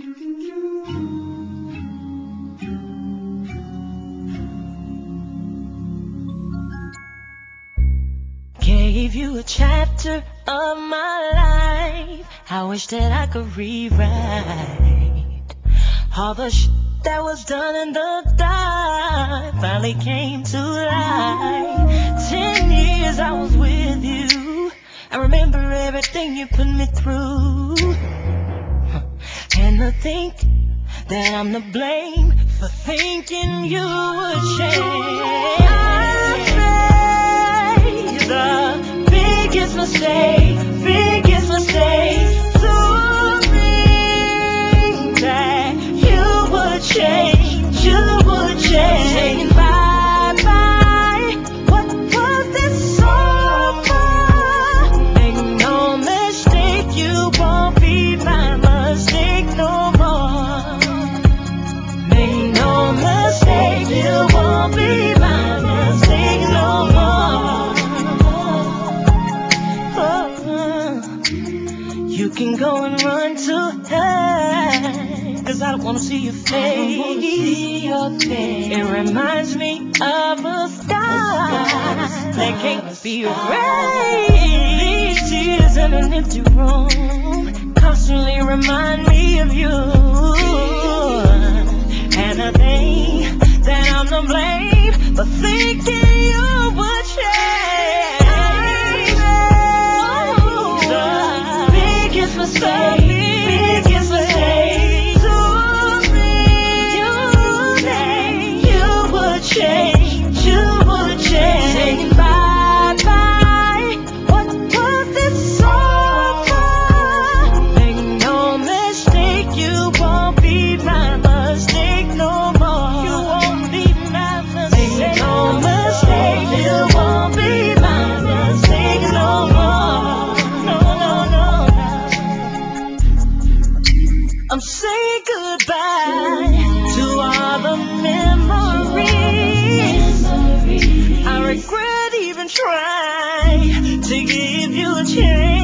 Gave you a chapter of my life. I wish that I could rewrite all the that was done in the dark. Finally came to light. 10 years I was with you. I remember everything you put me through. And to think that I'm to blame for thinking you would change. I made the biggest mistake to think that you would change, Saying bye-bye, what was this all for? Make no mistake, you won't be my mistake no more. Make no mistake, you won't be my mistake no more. You can go and run to hell, 'cause I don't wanna see your face. It reminds me of a sky that can't be erased. These tears in an empty room constantly remind me of you. And I think that I'm to blame for thinking you would change. The biggest mistake to me. You would change, Saying bye-bye, what was this all for? Make no mistake, you won't be my mistake no more. You won't be my mistake. Make no mistake, you won't be my mistake no more. No. I'm saying goodbye to all the memories. I regret even trying to give you a chance.